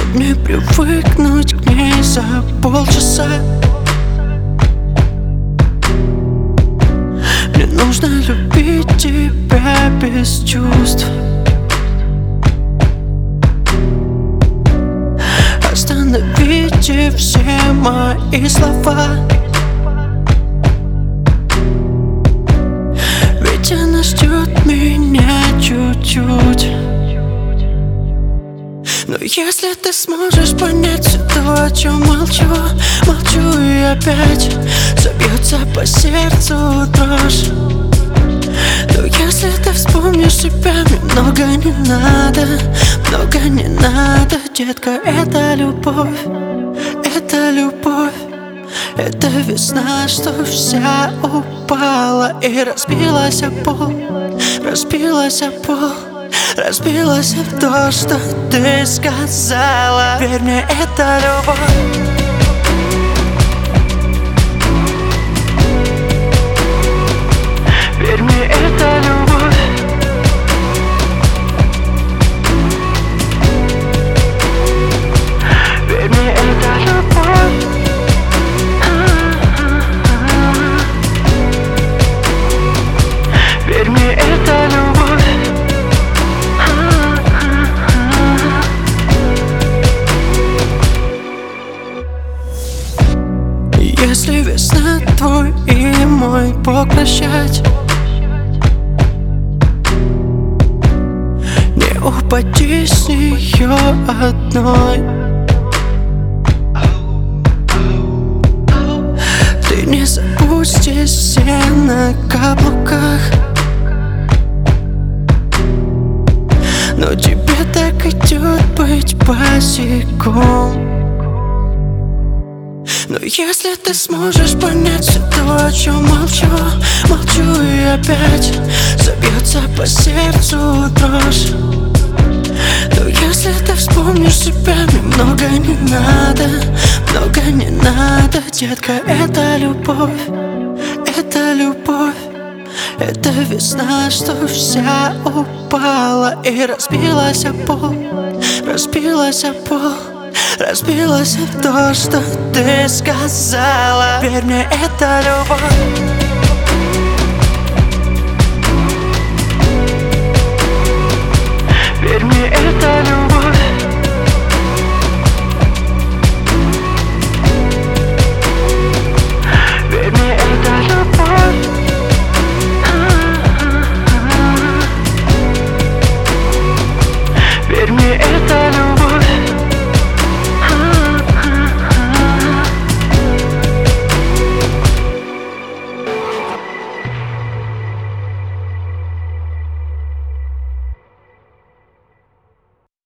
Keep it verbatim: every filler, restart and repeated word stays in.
мне привыкнуть к ней за полчаса. Мне нужно любить тебя без чувств. Остановите все мои слова, ведь она ждет меня чуть-чуть. Но если ты сможешь понять все то, о чем молчу, молчу и опять забьется по сердцу дрожь. Но если ты вспомнишь себя, мне много не надо, много не надо, детка. Это любовь, это любовь, это весна, что вся упала и разбилась о пол, разбилась о пол. Разбилась в то, что ты сказала. Верь мне, это любовь. Верь мне, это любовь. Верь мне, это любовь. Верь мне, это любовь. Если весна твой и мой Бог прощать, не упади с нее одной. Ты не забудь, здесь все на каблуках, но тебе так идет быть босиком. Но если ты сможешь понять все то, о чем молчу, молчу и опять забьется по сердцу дрожь. Но если ты вспомнишь себя, мне много не надо, много не надо, детка. Это любовь, это любовь, это весна, что вся упала и разбилась о пол, разбилась о пол. Разбилась в то, что ты сказала. Верь мне, это любовь.